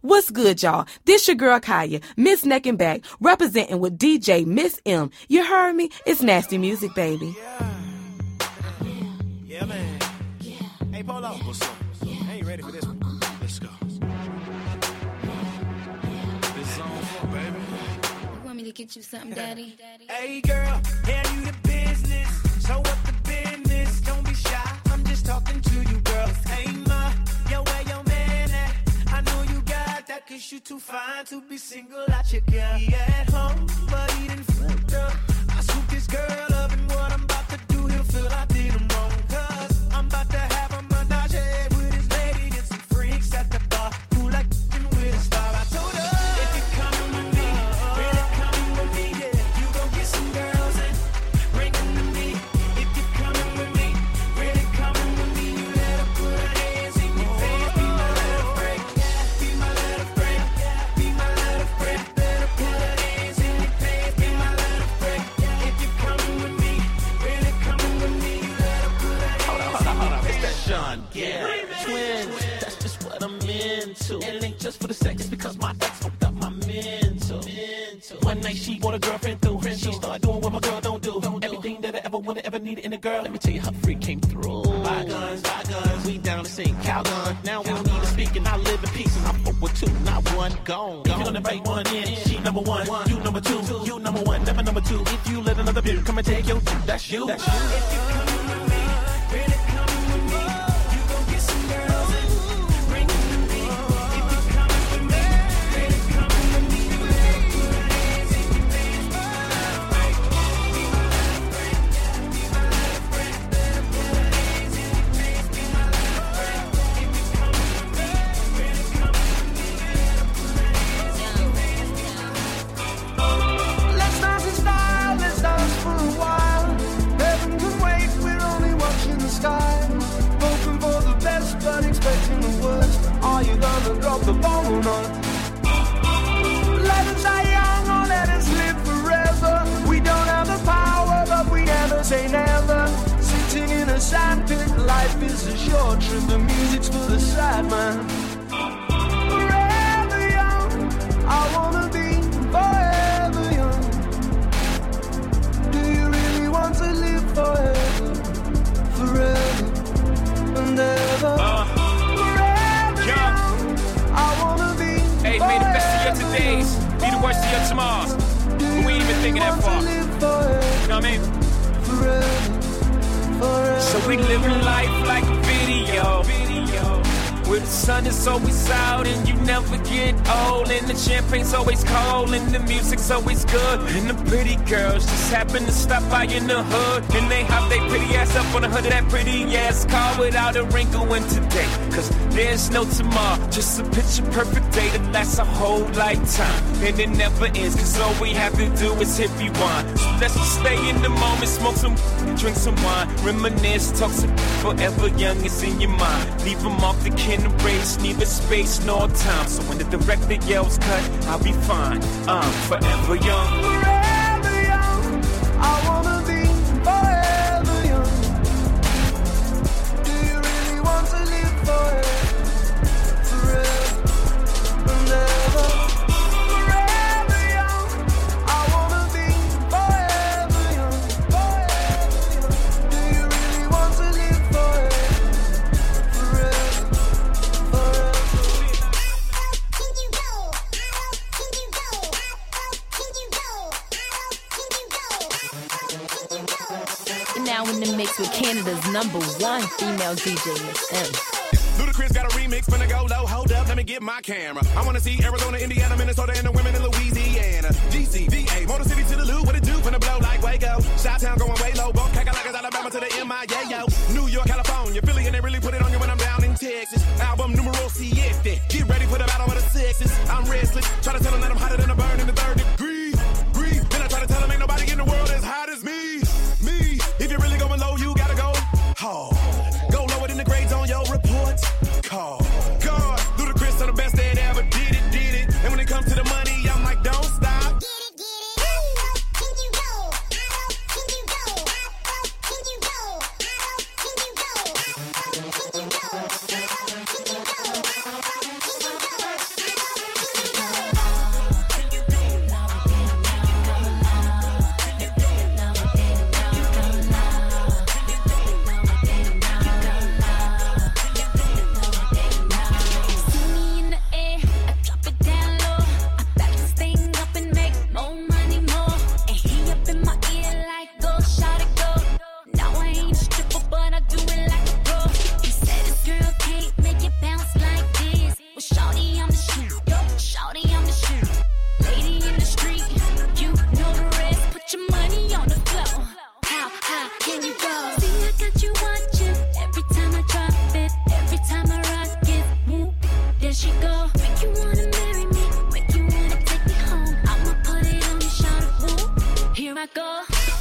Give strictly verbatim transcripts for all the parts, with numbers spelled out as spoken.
What's good, y'all? This your girl Kaya, Miss Neck and Back, representing with D J Miss M. You heard me? It's nasty music, baby. Yeah, yeah man. Yeah. Hey, Polo. What's up? Yeah. I ain't ready for this one. Let's go. This on for, baby. You want me to get you something, Daddy? Hey, girl, hand you the business. So what the business? Don't be shy. I'm just talking to you, girl. Hey, ma, yo, where your man at? I know you got that, cause you too fine to be single out your girl. He at home, but he done fucked up. I swooped this girl up, and what I'm about to do, he'll feel I did him wrong. Cause I'm about to have a menage with his lady and some freaks at the bar who like f***ing with a star. I told her, if you're coming with me, really coming with me, yeah, you gon' get some girls and bring them to me. If you're coming with me, really coming with me, you let her put her hands in your pants. Be my little friend, be my little friend, be my little friend. Let her put her hands in your pants. Be my little friend. If you're coming with me, really coming with me, you let her put her hands in your pants. Hold up, it's that Sean, yeah. Twins, that's just what I'm into. And it ain't just for the sex, it's because my ex fucked up my mental. One night she brought a girlfriend through. She started doing what my girl don't do. Everything that I ever wanted, ever needed in a girl. Let me tell you how freak came through. Buy guns, buy guns, we down to sing Calgon. Now we don't need to speak and I live in pieces. I'm fuck with two, not one, gone. If you're gonna invite one in, she number one, you number two, you number one, never number two. If you let another bitch come and take your two, that's you. That's you. If you're coming with me, really coming with me, you gon' get some girls and bring them to me. If you're coming with me, really coming with me, you let her put her hands in your pants. Be my little friend, be my little friend, let her put her hands in your pants. Be my little friend. If you're coming with me, really coming with me, let her put her hands in your pants. Let's dance in style, let's dance for a while. Heaven can wait, we're only watching the skies. Hoping for the best, but expecting the worst. Are you gonna drop the ball or not? Let us die young or let us live forever. We don't have the power, but we never say never. Sitting in a sandpit, life is a short trip. The music's for the sad man. Forever young, I wanna be forever young. Do you really want to live forever, forever and ever? Uh, Forever young. young, I wanna be Hey, may the best of your todays be the worst of your tomorrows. Do We ain't even thinking that want far. to live forever, You know what I mean? forever, forever. So we living life like a video. Where the sun is always out and you never get old. And the champagne's always cold and the music's always good. And the pretty girls just happen to stop by in the hood. And they hop their pretty ass up on the hood of that pretty ass car without a wrinkle in today. Cause there's no tomorrow, just a picture perfect day that lasts a whole lifetime. And it never ends, cause all we have to do is hit rewind. So let's just stay in the moment, smoke some, drink some wine, reminisce, talk some forever young is in your mind. Leave them off the kin race, neither space nor time. So when the director yells cut, I'll be fine. I'm forever young. Forever young, I wanna be forever young. Do you really want to live forever, forever and ever? Forever young, I wanna be forever young, forever young. Do you really want to live forever, forever, forever? You're now in the mix with Canada's number one female D J, Miss M. Ludacris got a remix, finna go low, hold up, let me get my camera. I wanna see Arizona, Indiana, Minnesota, and the women in Louisiana. G C, V A, Motor City to the Lou, what it do, finna blow like Waco. Chi-Town going way low, both Kakalaka's Alabama to the M I A, yo. New York, California, Philly, and they really put it on you when I'm down in Texas. Album numero siete, get ready for the battle of the sexes. I'm restless, try to tell them that I'm hotter than a burn in the third degree. Breathe, then I try to tell them ain't nobody in the world as hot as me. Me, if you're really going low, you gotta go hard. Go lower than the grades on your report card. God, Ludacris are the best that ever did it, did it. And when it comes to the money, I'm like, don't stop. Get it, get it. How low can you go? How low can you go? How low can you go? How low can you go? How low can you go? How low can you go? How low can you go? shoot. Shawty on the shoot. Lady in the street, you know the rest. Put your money on the floor. How high can you go? See, I got you watching. Every time I drop it, every time I rock it, whoop, there she go. Make you wanna marry me, make you wanna take me home. I'ma put it on your shoulder, whoop. Here I go.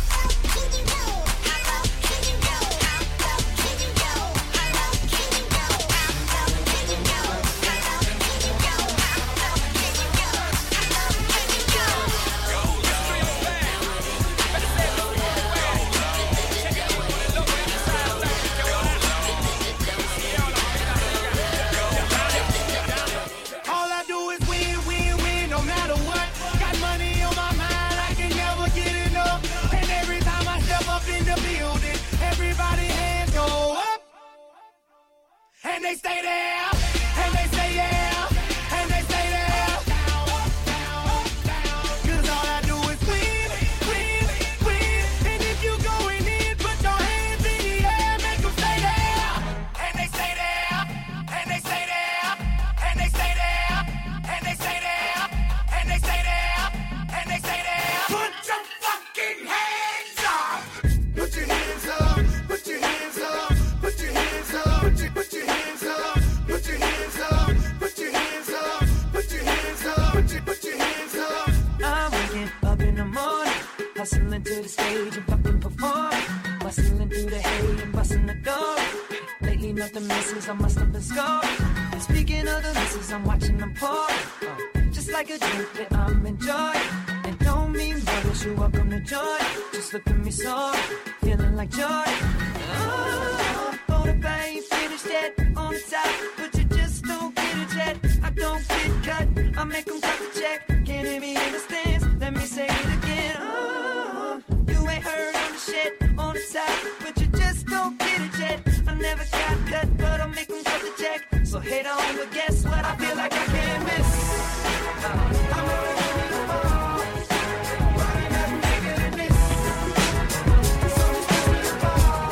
And they stay there, and they say yeah, and they stay there. Cause all I do is win, win, win. And if you going in, put your hands in the air, make them stay there. And they stay there, and they stay there, and they stay there, and they stay there, and they stay there, and they stay there. Put your fucking hands up. Put your hands up, put your hands up, put your hands up, put your, put your hands up. Put your hands up, put your hands up, put your hands up, put your, put your hands up. I'm waking up in the morning, hustling to the stage and fucking performing, bustling through the hay and busting the door. Lately nothing misses, I must have been scoring. And speaking of the misses, I'm watching them pour. Oh, just like a drink that I'm enjoying. And don't mean brothers, you're welcome to join. Just look at me so, feeling like joy. Oh, oh, the I ain't finished yet, on the top, but you just don't get it yet. I don't get cut, I make them cut the check. Can't hear me in the stands, let me say it again. Oh, you ain't heard on the shit, on the top, but you just don't get it yet. I never got cut, but I'll make them cut the check. So hate on, but guess what, I feel like I can't miss. Uh, I'm already in the ball, but I never bigger than this. So just give me the ball.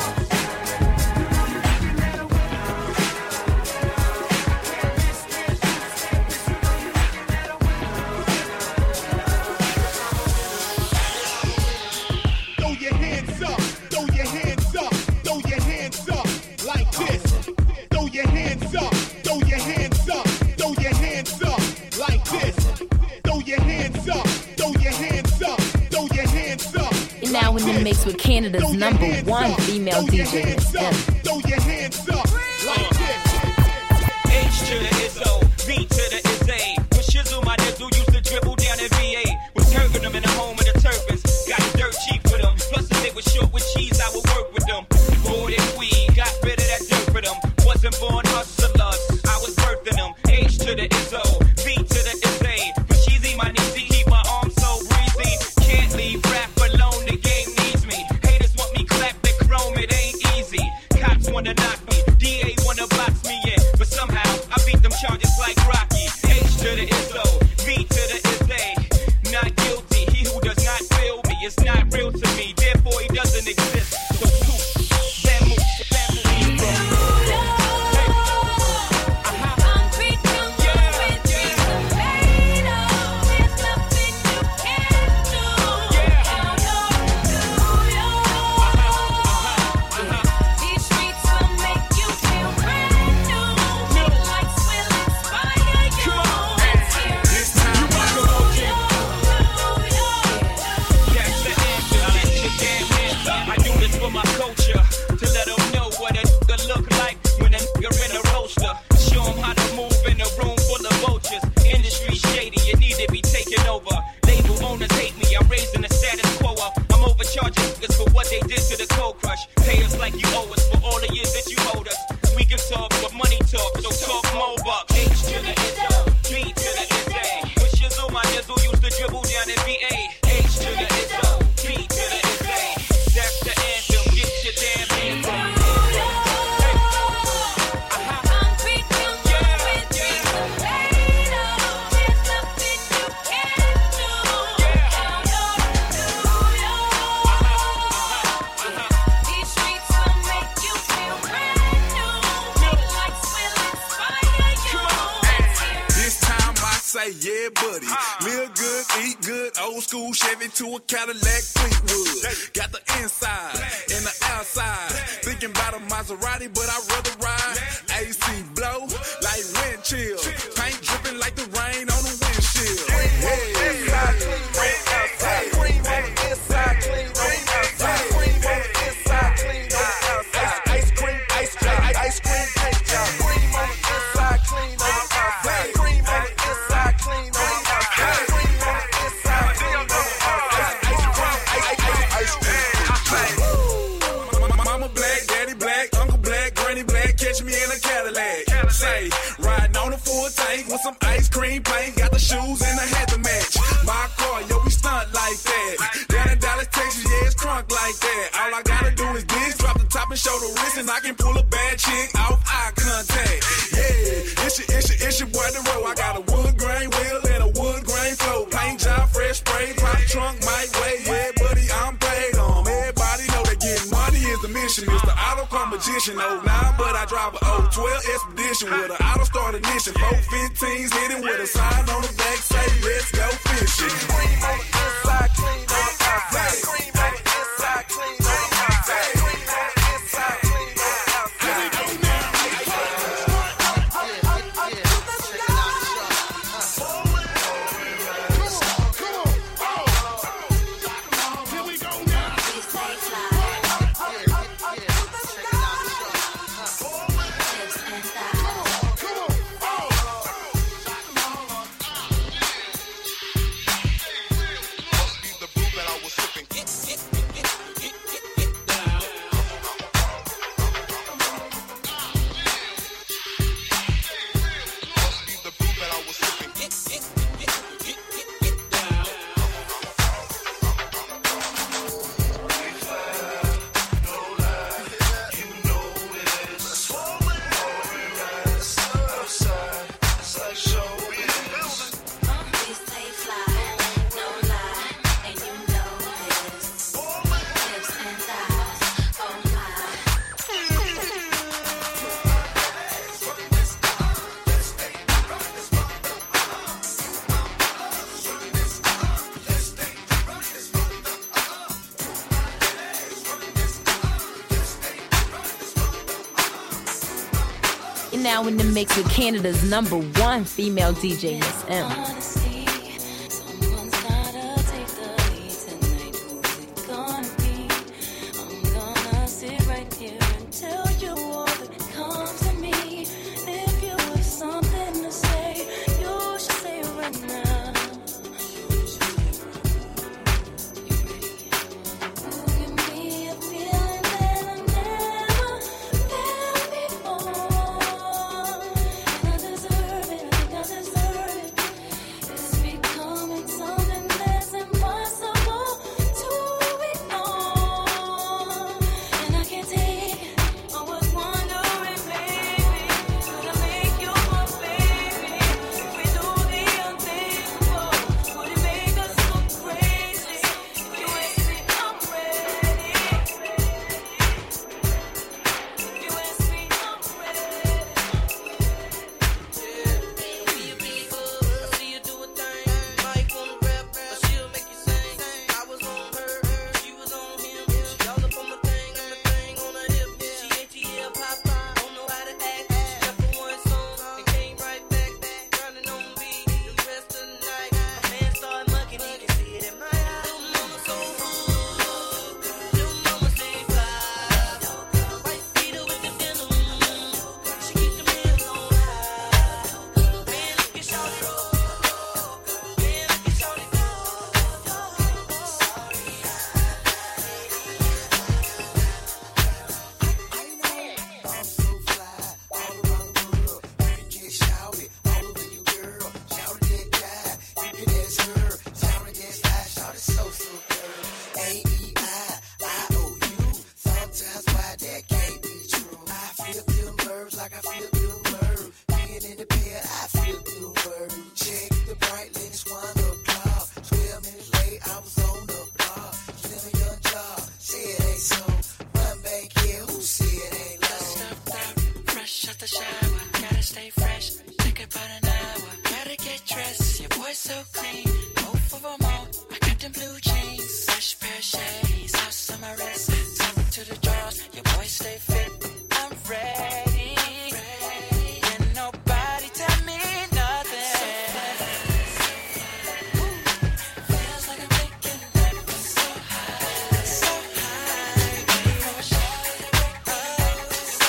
Now in the mix with Canada's number one female D J, Miss M. Throw your hands up like this. H to the Izzo, V to the Izzy. With Shizzle, my nizzle used to dribble down at V A. Was turging them in the home of the Turpins. Got dirt cheap with them. Plus, if they were short with cheese, I would work with them. Bored and weed, got rid of that dirt for them. Wasn't born hustlers, I was birthing them. H to the Izzo, V to the Izzy. With Cheesy, my kneesy, keep my arms so breezy. Can't leave rap alone, the game needs me. Haters want me clap the chrome, it ain't easy. Cops wanna knock me, D A wanna box me in. But somehow, I beat them charges like Rocky. H to the Izzo, V to the Izzy. Not guilty, he who does not feel me is not real to me. Therefore, he doesn't exist. So, poof, that move, that move. say, yeah, buddy. Live good, eat good, old school Chevy to a Cadillac Fleetwood. Got the inside and the outside. Thinking about a Maserati, but I'd rather ride. A C blow like wind chill. Paint dripping like the rain on the windshield. Inside clean, outside cream on the inside, clean on the outside. Cream on the inside, clean on the outside. Ice cream, ice cream, ice cream paint job. Cream on the inside, clean on the outside. Cream on the inside, clean on the outside. Cream on the inside, clean on the outside. Ice cream, ice cream. Mama black, daddy black, uncle black, granny black. Catch me in a Cadillac. Say, riding on a full tank with some ice cream paint. Got the shoes and the hat to match. My car, yo, we stunt like that. Down in Dallas, Texas, yeah, it's crunk like that. All I gotta do is this, drop the top and show the wrist, and I can pull a bad chick off eye contact. Yeah, it's your, it's your, it's your boy the road. I got a wood grain wheel and a wood grain flow. Paint job, fresh spray, pop trunk, might weigh. Yeah, buddy, I'm paid on. Everybody know that getting money is the mission. It's the auto car magician. oh nine, but I drive a oh twelve Expedition with an auto start ignition. four fifteens hitting with a sign on the back say, let's go fishing. Cream on the inside, clean on the outside. Cream on the inside, clean on the outside. Cream on the inside, clean on the outside. Here we go now. Here we go now. You're now in the mix with Canada's number one female D J, Miss M. Deserve it, I think I deserve it. so green, both of them on. I got them blue jeans, fresh pair of shades, house on my wrist, talk to the drawers. Your boy stay fit. I'm ready. Can nobody tell me nothing? Feels like I'm making breakfast so high, so high. For a shot of oh, so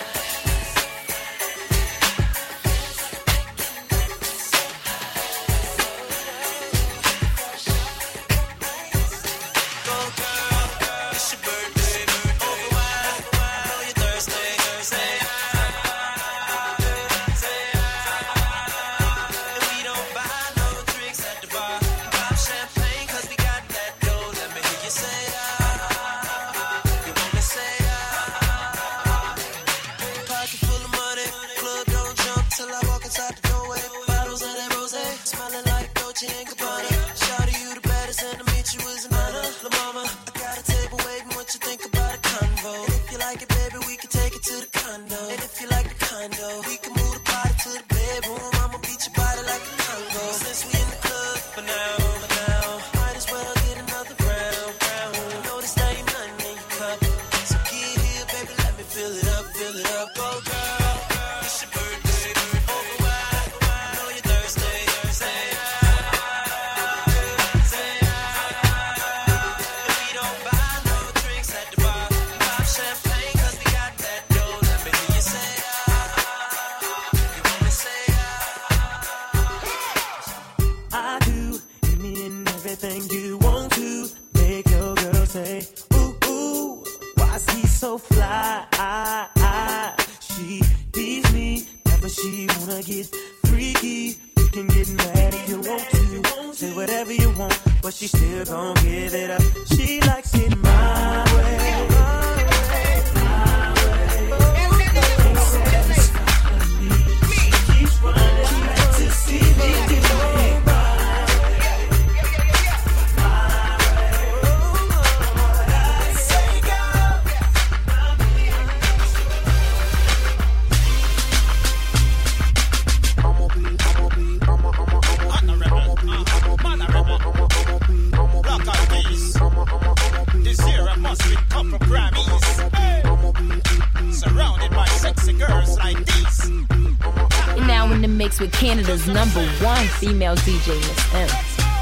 With Canada's number one female D J, Miss M.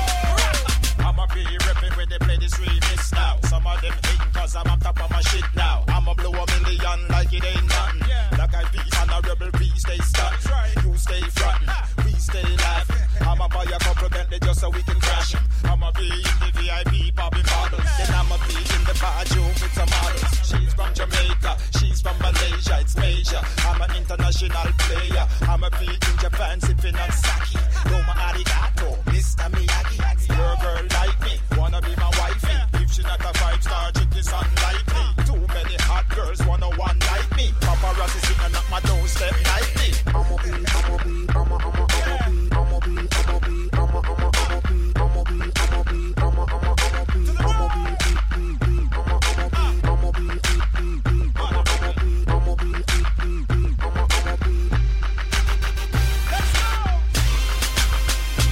I'ma be reppin' when they play this remix now. Some of them hatin' cause I'm on top of my shit now. I'ma blow a million like it ain't nothing. Like I be on a rebel beat, stay stuck. You stay frontin', we stay laughing. I'ma buy a couple Bentley just so we can crash 'em. I'ma be in the V I P popping bottles. Then I'ma be in the bathroom with some models. She's from Jamaica, she's from Malaysia, it's major. I'm an international player. I'ma be in Japan sipping on sake. Roma arigato, Mister Miyagi. Your girl like me, wanna be my wifey. If she not a five-star chick, it's unlikely. Too many hot girls wanna one like me. Paparazzi sitting at my doorstep nightly. I'ma be, I'ma be, I'ma, I'ma, I'ma be, I'ma be, I'ma be, I'ma, I'ma, I'ma be, I'ma be, I'ma be, I'ma, I'ma, I'ma be, I'ma be, I'ma, I'ma be, I'ma be, I'ma be, I'ma be, I'ma be, I'ma be.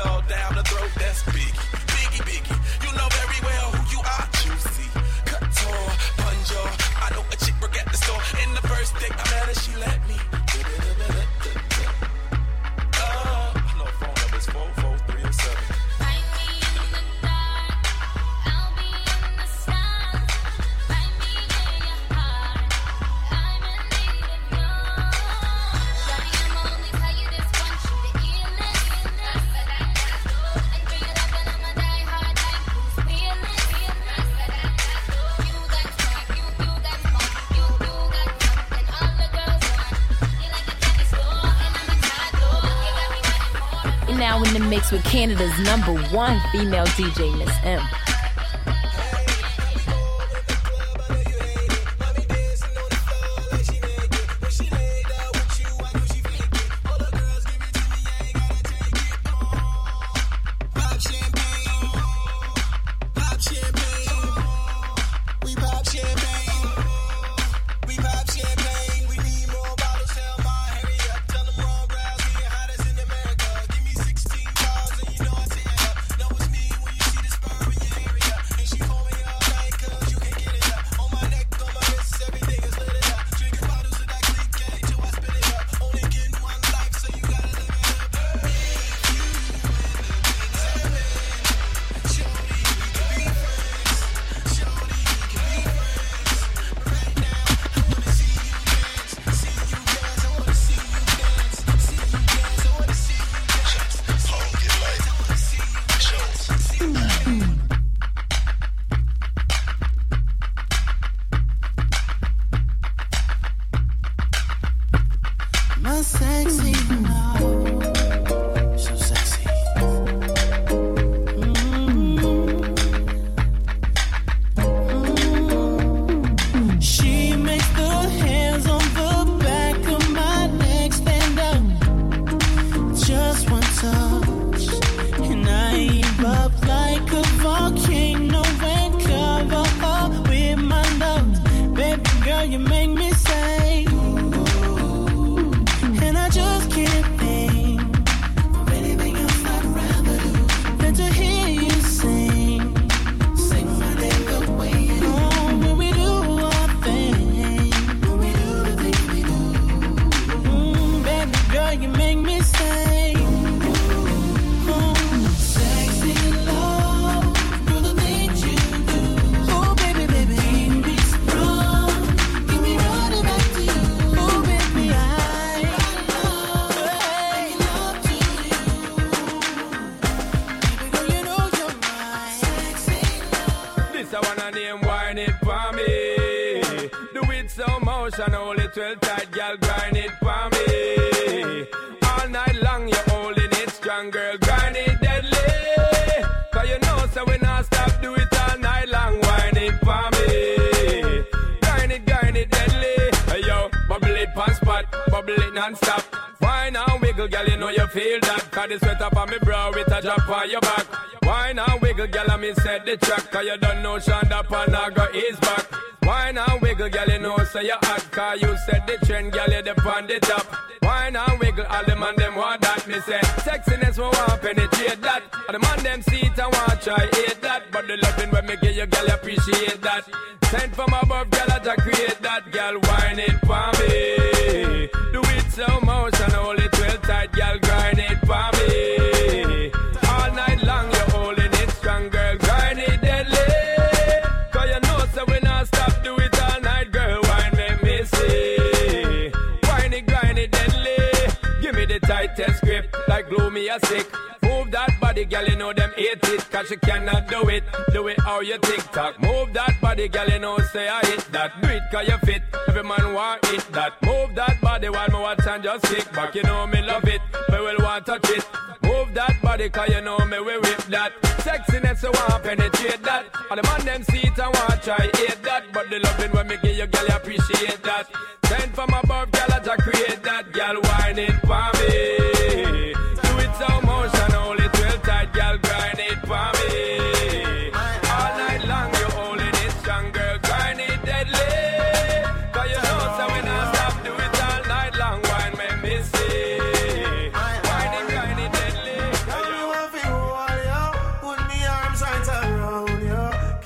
girl down the throat, that's Biggie. Biggie, Biggie, you know very well who you are. Juicy, couture, punja. I know a chick work at the store. In the first date I met her, she let me. Uh, I know phone number is four four three oh seven. Now in the mix with Canada's number one female D J, Miss M. Wine it, grind it deadly. Cause you want to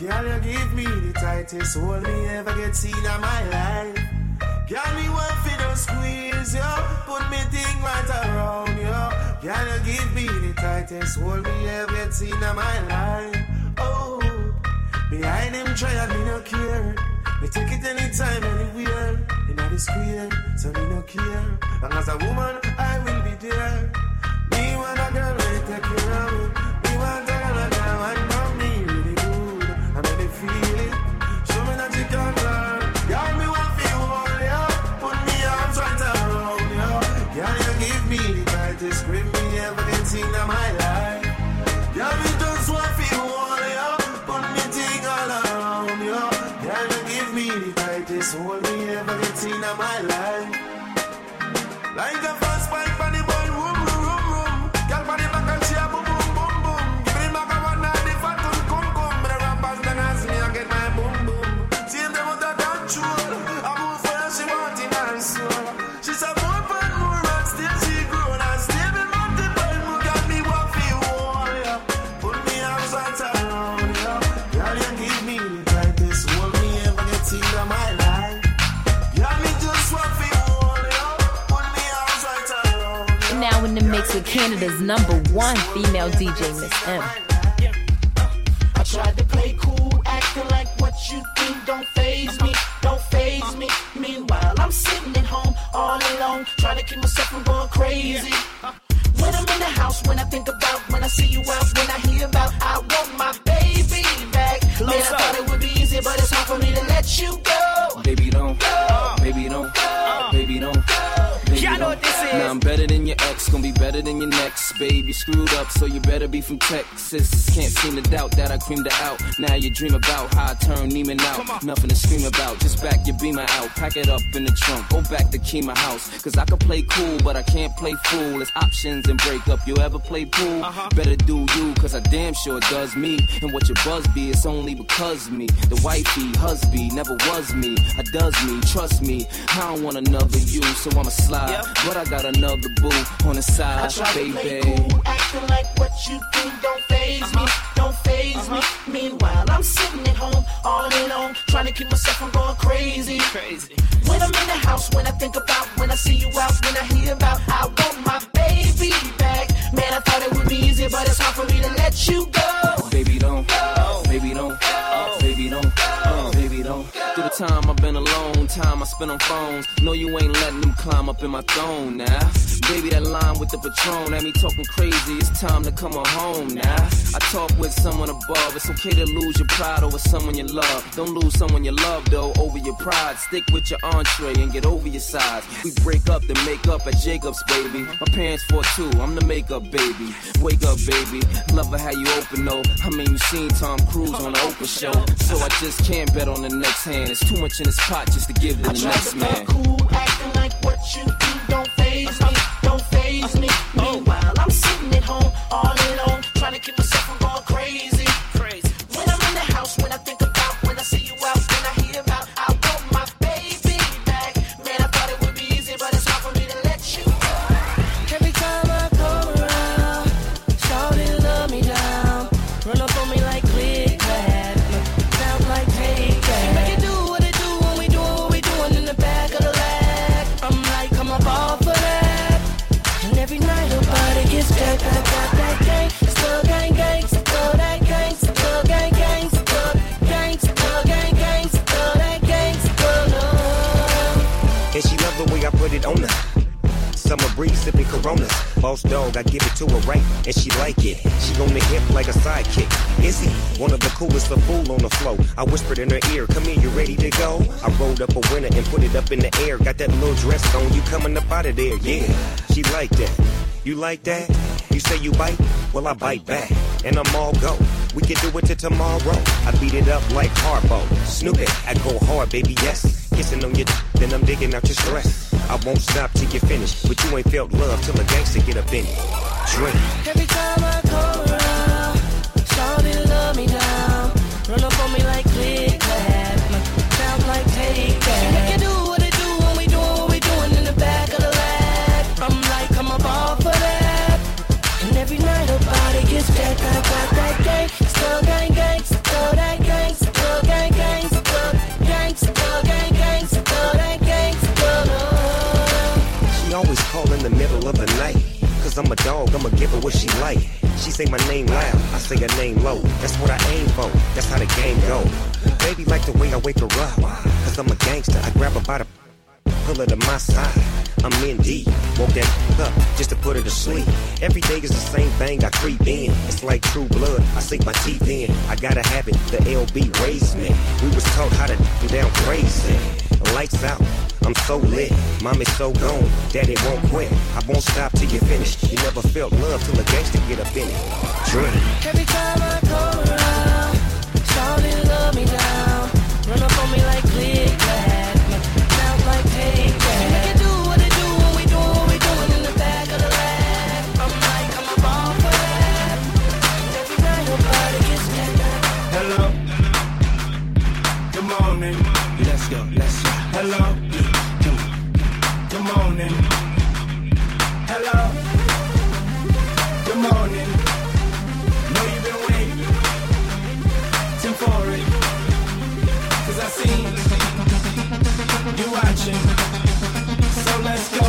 Girl, you give me the tightest hold me ever get seen in my life. Girl, me want fi just squeeze you, put me thing right around you. Girl, you give me the tightest hold me ever get seen in my life. Oh, behind them try me no care. Me take it anytime, anywhere. In the square, so me no care. And as a woman, I will be there. Me want a girl really take care of me. Me want a girl that can want from me really good. I make me feel it. Show me that you can learn. Girl, me want feel all you. Put me arms right around you. Girl, you give me the tightest grip me ever get seen in my life. Girl, me just want feel all you. Put me thing all around you. Girl, you give me the tightest hold me ever get seen in my life. Like a fast pipe on the boy, room, room, room, room. Girl, body back and she a boom, boom, boom, boom. Give me back a one night, the fat one come, come. But the rappers then ask me, I get my boom, boom. See them with that control. I move for her, she want in her soul. She said, more fun, more and still she grown. And still be multiple, more got me what feel all, yeah. Put me arms right around, yeah. Girl, you give me the tightest hold me ever get seen in my life. Girl, me just want feel. Now in the mix with Canada's number one female D J, Miss M. I tried to play cool, acting like what you think don't faze me, don't faze me. Meanwhile, I'm sitting at home all alone, trying to keep myself from going crazy. When I'm in the house, when I think about, when I see you out, when I hear about, I want my baby back. Man, I thought it would be easy, but it's hard for me to let you go. Baby don't, go. Baby don't, go. Baby don't. Baby Y'all know what this is. Now I'm better than your ex, gonna be better than your next. Baby screwed up, so you better be from Texas. Can't seem to doubt that I creamed her out. Now you dream about how I turn Neiman out. Nothing to scream about, just back your Beamer out. Pack it up in the trunk, go back to Kima house. Cause I can play cool, but I can't play fool. It's options and break up. You ever play pool? Uh-huh. Better do you, cause I damn sure does me. And what your buzz be, it's only because of me. The wifey, husband, never was me. I does me, trust me. I don't want another you, so I'ma slide. Yep. But I got another boo on the side, I try baby. To play cool, acting like what you think don't faze uh-huh. me, don't faze uh-huh. me. Meanwhile, I'm sitting at home all alone, trying to keep myself from going crazy. Crazy. When I'm in the house, when I think about, when I see you out, when I hear about, I want my baby back. Man, I thought it would be easy, but it's hard for me to let you go. Baby don't, go. Baby don't, go. Baby don't, go. Uh, baby don't. Through the time I've been alone, time I spent on phones. No, you ain't letting them climb up in my throne now. Baby, that line with the Patron had me talking crazy. It's time to come on home now. I talk with someone above. It's okay to lose your pride over someone you love. Don't lose someone you love, though, over your pride. Stick with your entree and get over your size. We break up, then make up at Jacob's, baby. My parents fought too. I'm the makeup baby. Wake up, baby. Love her how you open, though. I mean, you seen Tom Cruise on the Oprah show. So I just can't bet on the next hand. It's too much in this pot just to give to the next man. I try to play cool, acting like what you do don't faze me, don't faze me. Meanwhile, I'm sitting at home all alone, trying to keep myself from going crazy. Crazy. When I'm in the house, when I think about, when I see you out, when I hear about, I want my baby back. Man, I thought it would be easy, but it's hard for me to let you go. Every time I come around, shawty love me down, run up on me like click clack, sound like take that. Make it do what it do when we do what we doing in the back of the lag. I'm like, I'm up all for that. And every night her body gets back, back, back, that gang, still gang, gang, still that gang, still gang, gang, still gang, still gang, gang, still that gang, still love. And she love the way I put it on her. Summer breeze sipping Coronas. Boss dog, I give it to her right, and she like it. She on the hip like a sidekick. Izzy, one of the coolest, a fool on the flow. I whispered in her ear, come here, you ready to go? I rolled up a winner and put it up in the air. Got that little dress on, you coming up out of there, yeah. She like that. You like that? You say you bite? Well, I bite back, and I'm all go. We can do it till tomorrow. I beat it up like Harpo. Snoop it, I go hard, baby, yes. Kissing on your d- then I'm digging out your stress. I won't stop till you finish, but you ain't felt love till a gangster get up in it. Drink. Every time I come around, shawty love me down, run up on me like click clack, sound like take that. She make it do what it do when we doing what we doing in the back of the lag. I'm like, I'm up all for that. And every night her body gets back, back, back, that gang, still gang, gang, still that gang. She say my name loud, I say her name low. That's what I aim for, that's how the game go. Baby like the way I wake her up, cause I'm a gangster. I grab her by the pull her to my side. I'm in deep, woke that up just to put her to sleep. Every day is the same thing, I creep in. It's like true blood, I sink my teeth in. I gotta have it, the L B raised me. We was taught how to do down crazy. Lights out, I'm so lit. Mommy's so gone, daddy won't quit. I won't stop till you finish. You never felt love till a gangster get up in it. Drink. Every time I come around, shawty love me down. Run up on me like click clack, sounds like take that. Make it do what it do when we do what we doing in the back of the lab. I'm like, I'm a ball for that. Every time your body gets better. Hello. Good morning. Let's go, let's go. Hello. Good morning. Hello. Good morning. Know you've been waiting. Tim for it. Cause I seen you watching. So let's go.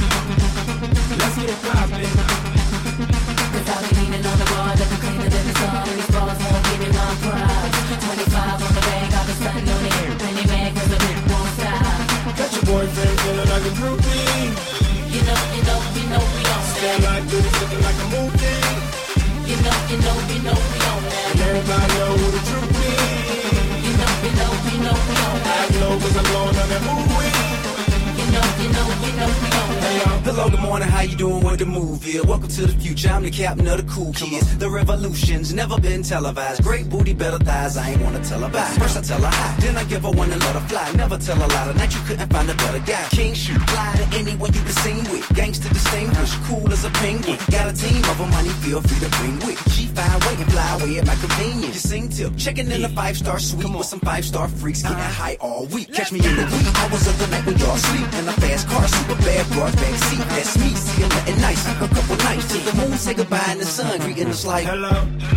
Let's get it poppin'. Cause I'll be leaning on the bar, looking cleaner than the sun. These balls won't give me one prize. twenty-five on the bag, I've been stunting on it. Penny man, cause the bitch won't stop. Got your boyfriend feeling like a groupie. You know, you know, you know we on Stand that. like this, looking like a movie. You know, you know, you know we on that. And everybody know who the truth is. You know, you know, you know we on that. I know cause I'm blowing on that movie. You know, you know, you know we on that. Hello, good morning, how you doing? What the move is? Welcome to the future, I'm the captain of the cool kids. The revolution's never been televised. Great booty, better thighs, I ain't wanna tell her bye. First I tell her hi, then I give her one and let her fly. Never tell a lie, tonight you couldn't find a better guy. King shoot, fly to anyone you can sing with. Gangster distinguished, cool as a penguin. Got a team of them, money feel free to bring with. She fine, wait and fly away at my convenience. You sing tip, checking in a five-star suite with some five-star freaks, getting high all week. Catch me in the wee hours of the night when y'all sleep. In a fast car, super bad, broad back seat. That's me, see I'm letting nice. A couple nights till the moon say goodbye and the sun greeting us like hello.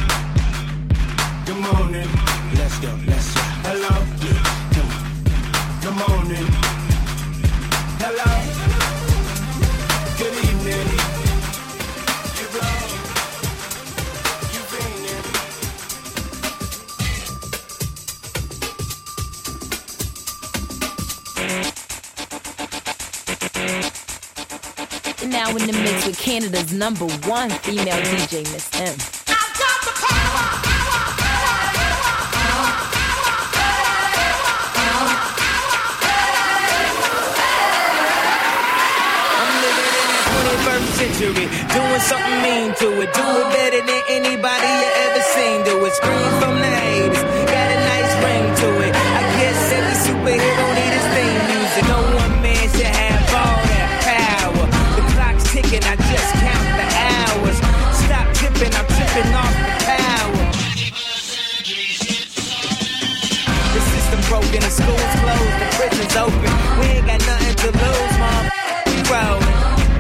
Good morning. Let's go, let's go. Hello. Good morning. Hello. Good evening. You blow. You fiending. Now in the mix with Canada's number one female D J, Miss M. Century, doing something mean to it, do it better than anybody you ever seen. Do it, scream from the haters, got a nice ring to it. I guess every superhero need his theme music. No one man should have all that power. The clock's ticking, I just count the hours. Stop tripping, I'm tripping off the power. The system broken, the school's closed, the prison's open. We ain't got nothing to lose, mom. We rollin'.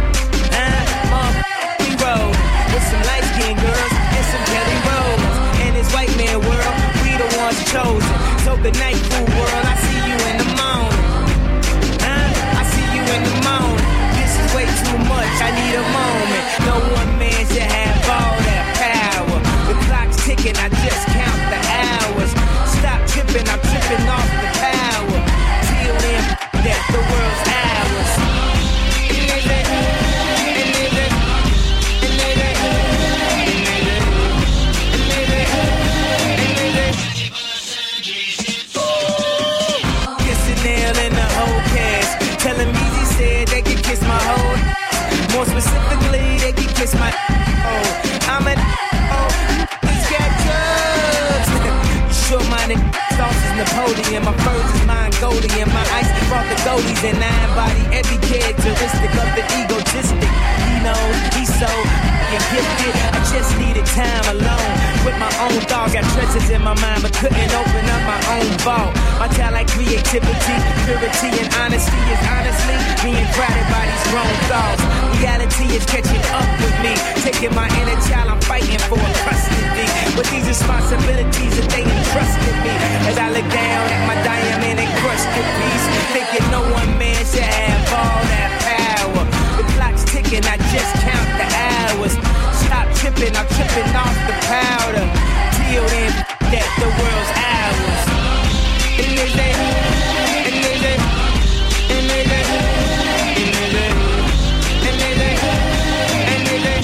With some light-skinned girls and some Kelly Rowlands. In this white man world, we the ones chosen. So good night, cool world, I see you in the morning. Huh? I see you in the morning. This is way too much, I need a moment. No one man should have all that power. The clock's ticking, I just count the hours. Stop tripping, I'm tripping off the power. Till then, that the world's ours. More specifically, they can kiss my oh. I'm an oh, he's got drugs. Sure-minded sauce is Napoleon. My furs is Mongolian. My ice brought the goldies, and I embody every characteristic of the egotistic. He knows he's so gifted. I just needed time alone with my own thought. Got treasures in my mind, but couldn't open up my own vault. My talent, creativity, purity, and honesty is honestly being crowded by these wrong thoughts. Reality is catching up with me, taking my inner child, I'm fighting for custody. With these responsibilities that they entrusted me, as I look down at my diamond encrusted piece, thinking no one man should have all that power. The clock's ticking, I just count the hours. Stop tripping, I'm tripping sipping off the powder. Till then, that the world's ours. And they say, and they say, and they say, and they say, and they say, and they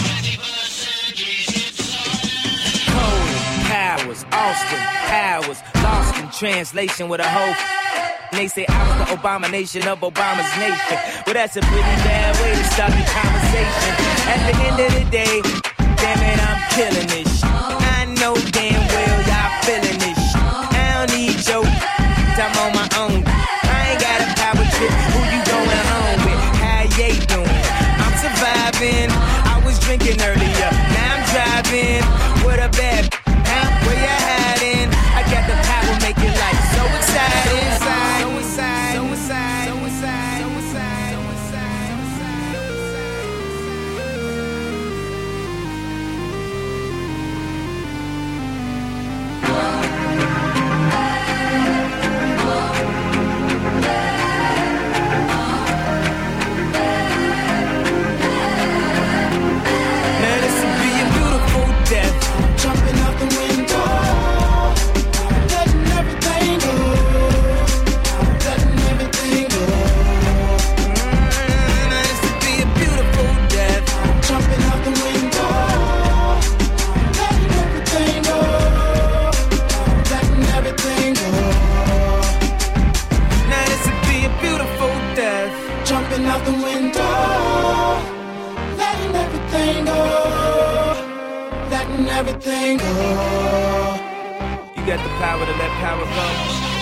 say. Cole Powers, Austin Powers, lost in translation with a whole. They say I was the abomination of Obama's nation. Well, that's a pretty bad way to start the conversation. At the end of the day, damn it, I'm killing this shit. I know damn well y'all feeling this shit. I don't need your I'm on my own. I ain't got a power trip. Who you going home with? How you doing? I'm surviving. I was drinking earlier. Now I'm driving. What a bad huh? Where you hiding? I got the power, make your life so exciting. So excited, so excited, so excited, so excited, so now this would be a beautiful death. Jumping out the window, letting everything go, letting everything go. Mm, now this would be a beautiful death. Jumping out the window, letting everything go, letting everything go. Now this would be a beautiful death. Jumping out the window, letting everything go, letting everything go. You got the power to let power go.